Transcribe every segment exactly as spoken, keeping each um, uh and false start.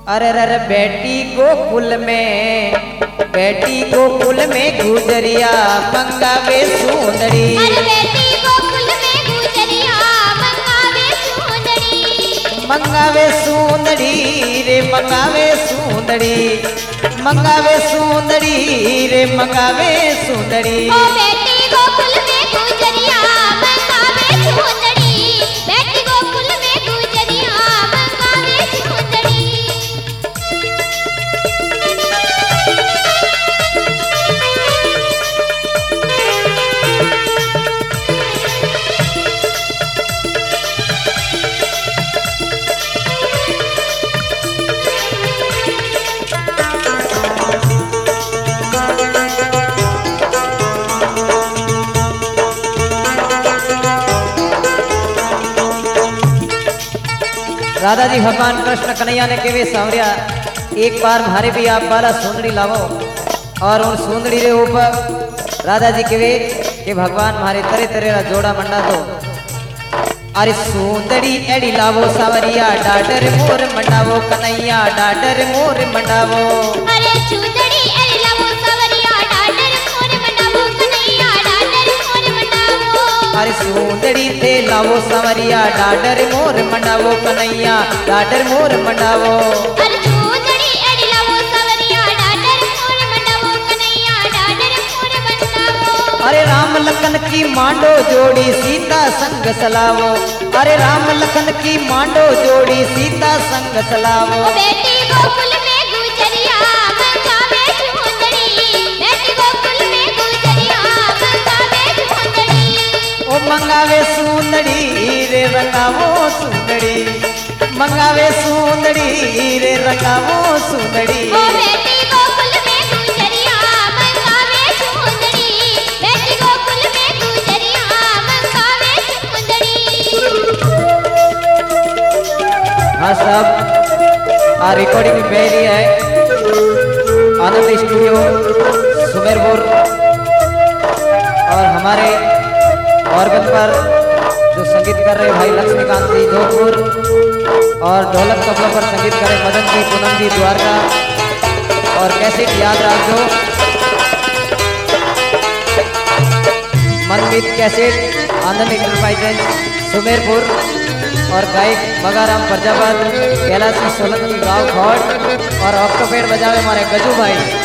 अरे अरे बेटी गोकुल में बेटी गोकुल में गुजरिया मंगावे सुंदरी। अरे बेटी गोकुल में गुजरिया मंगावे सुंदरी। मंगावे सुंदरी रे मंगावे सुंदरी मंगावे सुंदरी रे मंगावे सुंदरी। ओ बेटी गोकुल में गुजरिया मंगावे सुंदरी। बेटी गोकुल में गुजरिया मंगावे सुंदरी। राधा जी भगवान कृष्ण कन्हैया ने केवे सांवरिया एक बार मारे भी आप बाला सुंदरी लावो और उन सुंदरी रे ऊपर राधा जी केवे कि भगवान मारे तरह तरह रा जोड़ा मंडा दो। अरे सुंदरी एड़ी लावो सावरिया डाडर मोर मंडावो कन्हैया डाडर मोर मंडावो। अरे सुंदरी एड़ी लावो सावरिया डाडर मोर मंडावो कन्हैया डाडर मोर मंडावो। अरे सुंदरी थे लावो सावरिया डाडर मोर मंडावो कन्हैया डाडर मोर मंडावो। अरे सुंदरी एड़ी लावो सावरिया डाडर मोर मंडावो कन्हैया डाडर मोर मंडावो। अरे राम लखन की मांडो जोड़ी सीता संग सलावो। अरे राम लखन की मांडो जोड़ी सीता संग सलावो। ओ बेटी गोकुल में गुजरिया मंगावे सुंदरी। बेटी गोकुल में गुजरिया मंगावे सुंदरी। ओ मंगावे सुंदरी रे रंगावो सुंदरी मंगावे सुंदरी रे रंगावो सुंदरी। ओ बेटी गोकुल में गुजरिया मंगावे सुंदरी। बेटी गोकुल में गुजरिया मंगावे सुंदरी। हाँ साहब आ रिकॉर्डिंग में रही है आनंद स्टूडियो सुमेरपुर और हमारे ऑर्गन पर जो संगीत कर रहे भाई लक्ष्मीकांत जी जोधपुर और ढोलक तबला पर संगीत कर रहे मदन जी पूनम जी द्वारका और कैसेट याद रखो मनमीत कैसेट आनंद इंटरप्राइजेज सुमेरपुर और गायक मगाराम प्रजापत कैलाशी सोलंकी गांव खौट और ऑक्टोपेड बजावे हमारे गजू भाई।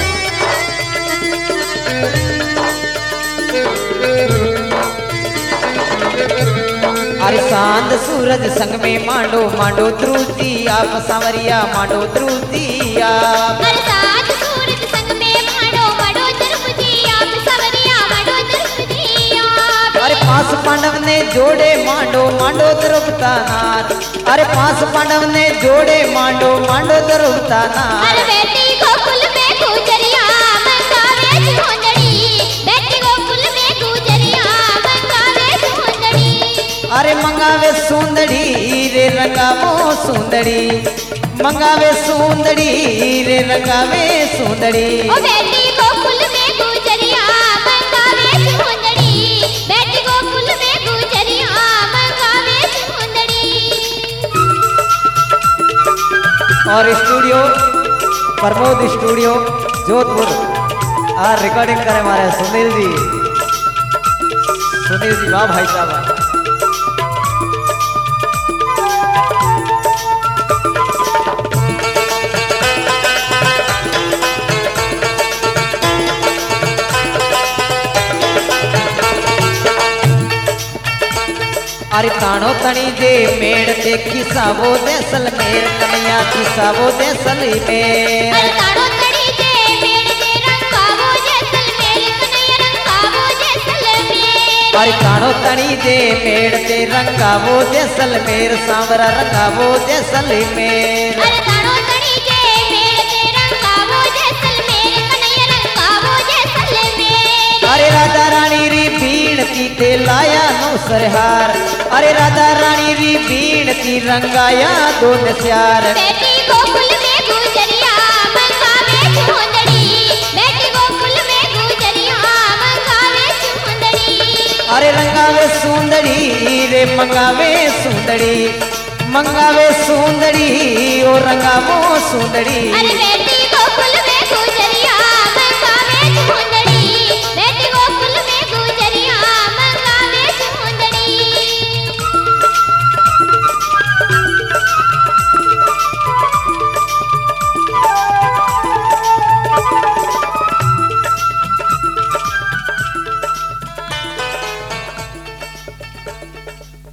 अरे सांद सूरज संग में मांडो मांडो ध्रुति आप सांवरिया मांडो ध्रुति आप। अरे सात सूरज संग में मांडो मांडो ध्रुति आप सांवरिया मांडो ध्रुति आप। अरे पांच पांडव ने जोड़े मांडो मांडो द्रुपता नार। अरे पांच पांडव ने जोड़े मांडो मांडो द्रुपता नार। अरे बेटी गोकुल में गुजरिया मंगावे सुंदरी। बेटी गोकुल में गुजरिया मंगावे सुंदरी। अरे मंगावे सुंदरी रे रंगावो सुंदरी मंगावे सुंदरी रे रंगावे सुंदरी। ओ बेटी गोकुल में गुजरिया मंगावे सुंदरी। बेटी गोकुल में गुजरिया मंगावे सुंदरी। और स्टूडियो प्रमोद स्टूडियो जोधपुर और रिकॉर्डिंग करे हमारे सुनील जी सुनील जी वाह भाई साहब। अरे ताणो तणी दे मेड़ ते खिसावो देसल मेर कन्हैया खिसावो देसल मेर। अरे ताड़ो तड़ी दे मेड़ दे रंगावो जैसलमेर कन्हैया रंगावो जैसलमेर। अरे ताणो तणी दे मेड़ ते रंगावो देसल मेर सांवरा रंगावो देसल मेर। अरे ताड़ो तड़ी दे मेड़ दे रंगावो जैसलमेर कन्हैया रंगावो जैसलमेर। अरे राधा रानी री बीण की ते लाया नो सरहार। अरे राधा रानी री बीण की रंगाया दो नस्यार। बेटी गोकुल में गुजरिया मंगावे सुंदरी। बेटी गोकुल में गुजरिया मंगावे सुंदरी। अरे रंगावे सुंदरी रे मंगावे सुंदरी मंगावे सुंदरी ओ रंगावो सुंदरी अरे बेटी गोकुल में